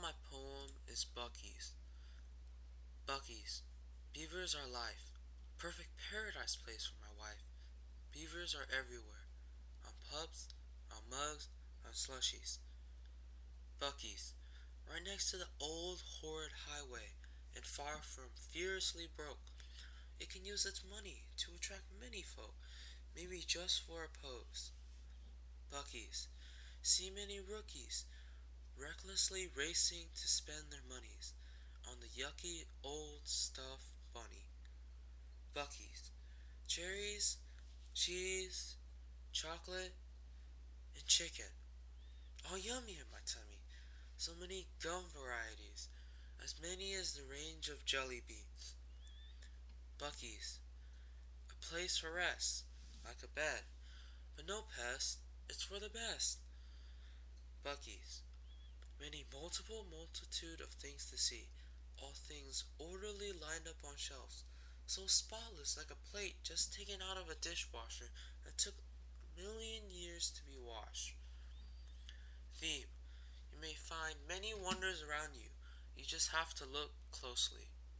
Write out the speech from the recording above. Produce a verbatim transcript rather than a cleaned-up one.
my poem is Buc-ee's. Buc-ee's. Beavers are life. Perfect paradise place for my wife. Beavers are everywhere. On pubs, on mugs, on slushies. Buc-ee's. Right next to the old horrid highway and far from fiercely broke. It can use its money to attract many folk, maybe just for a pose. Buc-ee's. See many rookies recklessly racing to spend their monies on the yucky old stuffed bunny. Buc-ee's. Cherries, cheese, chocolate, and chicken. All yummy in my tummy. So many gum varieties, as many as the range of jelly beans. Buc-ee's. A place for rest, like a bed, but no pest, it's for the best. Buc-ee's. Many multiple multitude of things to see, all things orderly lined up on shelves, so spotless like a plate just taken out of a dishwasher that took a million years to be washed. Theme. You may find many wonders around you. You just have to look closely.